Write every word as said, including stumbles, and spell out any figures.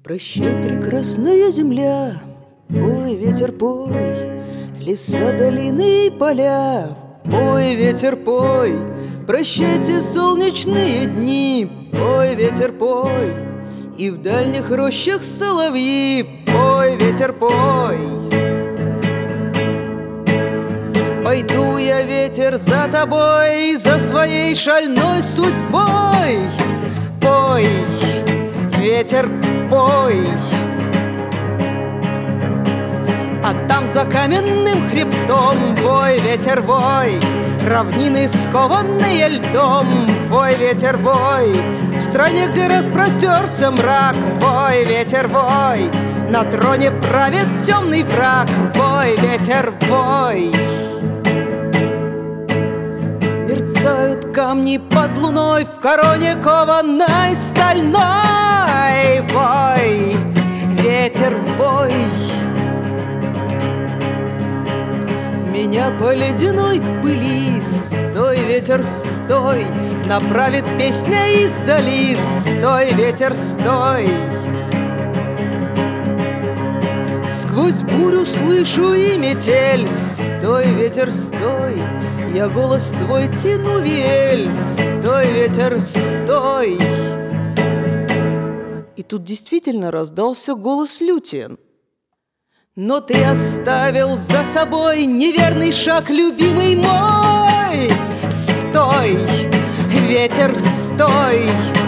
Прощай, прекрасная земля, пой, ветер, пой, леса, долины и поля. Пой, ветер, пой, прощайте солнечные дни. Пой, ветер, пой, и в дальних рощах соловьи. Пой, ветер, пой. Пойду я, ветер, за тобой, за своей шальной судьбой. Пой, ветер, пой. А там за каменным хребтом, вой, ветер, вой, равнины, скованные льдом. Вой, ветер, вой, в стране, где распростерся мрак. Вой, ветер, вой, на троне правит темный враг. Вой, ветер, вой. Мерцают камни под луной в короне кованой стальной. Вой, ветер, вой. Меня по ледяной пыли, стой, ветер, стой, направит песня издали. Стой, ветер, стой. Сквозь бурю слышу и метель. Стой, ветер, стой, я голос твой тяну виэль. Стой, ветер, стой. И тут действительно раздался голос Лютиен. Но ты оставил за собой неверный шаг, любимый мой. Стой, ветер, стой.